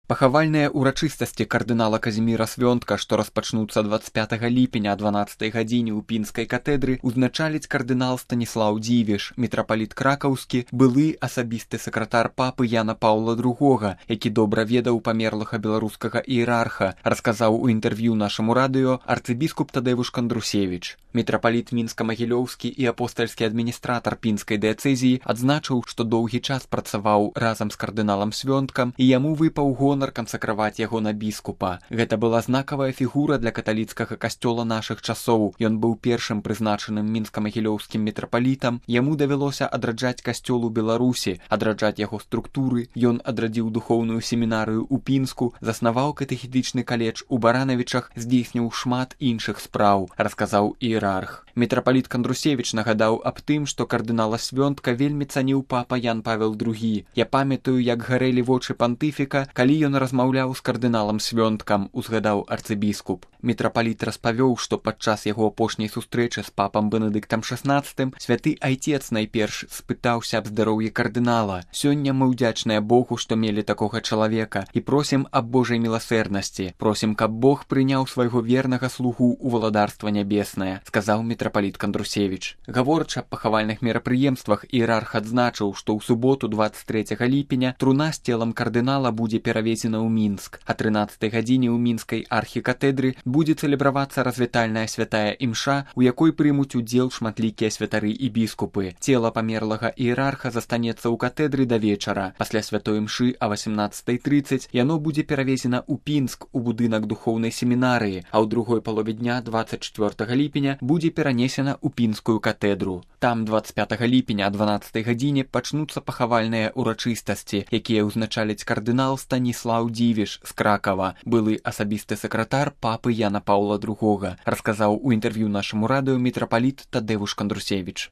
Пахавальныя ўрачыстасці кардынала Казіміра Свёнтка, што распачнуцца 25 ліпеня о 12 гадзіне ў пінскай катэдры, узначаліць кардынал Станіслаў Дзівіш, мітрапаліт кракаўскі, былы асабісты сакратар папы Яна Паўла II, які добра ведаў памерлага беларускага іерарха, расказаў у інтэрв'ю нашаму радыё арцыбіскуп Тадэвуш Кандрусевіч. Мітрапаліт мінска-магілёўскі і апостальскі адміністратар пінскай дыяцэзіі адзначыў, што доўгі час працаваў разам з кардыналам Свёнткам і яму выпаў гонар кансакраваць яго на біскупа. Гэта была знакавая фігура для каталіцкага касцёла нашых часоў. Ён быў першым прызначаным мінска-магілёўскім мітрапалітам. Яму давялося адраджаць касцёл у Беларусі, адраджаць яго структуры. Ён адрадзіў духоўную семінарыю ў Пінску, заснаваў катэхетычны каледж у Баранавічах, здзейсніў шмат іншых спраў, расказаў іерарх. Мітрапаліт Кандрусевіч нагадаў аб тым, што кардынала Свёнтка вельмі цаніў папа Ян Павел II. Я памятаю, як гарэлі вочы пантыфіка, калі ён размаўляў з кардыналам Свёнткам, узгадаў арцыбіскуп. Мітрапаліт распавёў, што падчас яго апошняй сустрэчы з папам Бенедыктам XVI святы айцец найперш спытаўся аб здароўі кардынала. Сёння мы ўдзячныя Богу, што мелі такога чалавека, і просім аб Божай міласэрнасці. Просім, каб Бог прыняў свайго вернага слугу ў валадарства нябеснае, сказаў мітрапаліт Кандрусевіч. Гаворачы аб пахавальных мерапрыемствах, іерарх адзначыў, што ў суботу 23 ліпеня труна з целам кардынала будзе перавезена ў Мінск. А 13 гадзіне ў мінскай архікатэдры будзе цэлебравацца развітальная святая імша, у якой прымуць удзел шматлікія святары і біскупы. Цела памерлага іерарха застанецца ў катэдры да вечара. Пасля святой імшы а 18:30 яно будзе перавезена ў Пінск у будынак духоўнай семінарыі, а ў другой палове дня 24 ліпеня будзе перанесена ў пінскую катэдру. Там 25 ліпеня о 12 гадзіне пачнуцца пахавальныя ўрачыстасці, якія ўзначаліць кардынал Станіслаў Дзівіш з Кракава, былы асабісты сакратар папы Яна Паўла II, расказаў у інтэрв'ю нашаму радыё мітрапаліт Тадэвуш Кандрусевіч.